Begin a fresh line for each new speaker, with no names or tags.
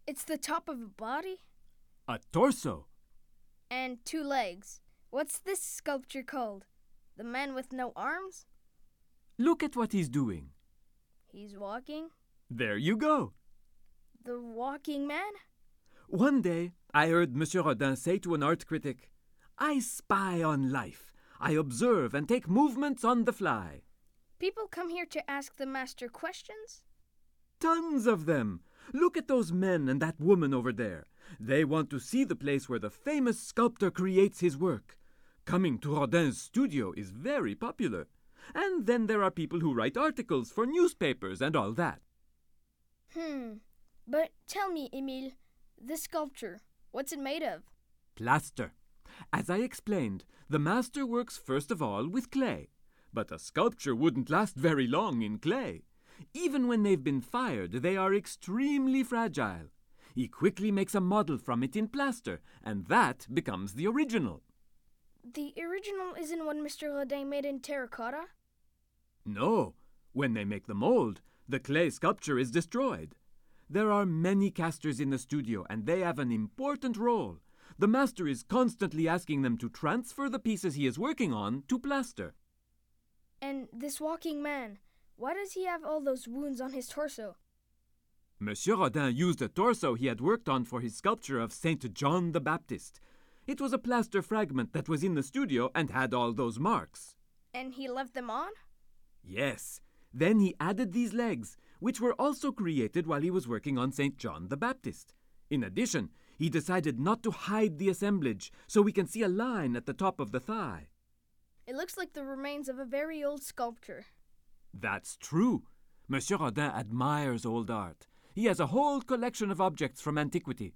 It's the top of a body?
A torso.
And 2 legs. What's this sculpture called? The man with no arms?
Look at what he's doing.
He's walking?
There you go.
The walking man?
One day, I heard Monsieur Rodin say to an art critic, "I spy on life. I observe and take movements on the fly."
People come here to ask the master questions?
Tons of them. Look at those men and that woman over there. They want to see the place where the famous sculptor creates his work. Coming to Rodin's studio is very popular. And then there are people who write articles for newspapers and all that.
But tell me, Emile, this sculpture, what's it made of?
Plaster. As I explained, the master works first of all with clay. But a sculpture wouldn't last very long in clay. Even when they've been fired, they are extremely fragile. He quickly makes a model from it in plaster, and that becomes the original.
The original isn't what Mr. Rodin made in terracotta?
No. When they make the mold, the clay sculpture is destroyed. There are many casters in the studio, and they have an important role. The master is constantly asking them to transfer the pieces he is working on to plaster.
And this walking man, why does he have all those wounds on his torso?
Monsieur Rodin used a torso he had worked on for his sculpture of Saint John the Baptist. It was a plaster fragment that was in the studio and had all those marks.
And he left them on?
Yes. Then he added these legs, which were also created while he was working on Saint John the Baptist. In addition, he decided not to hide the assemblage, so we can see a line at the top of the thigh.
It looks like the remains of a very old sculpture.
That's true. Monsieur Rodin admires old art. He has a whole collection of objects from antiquity.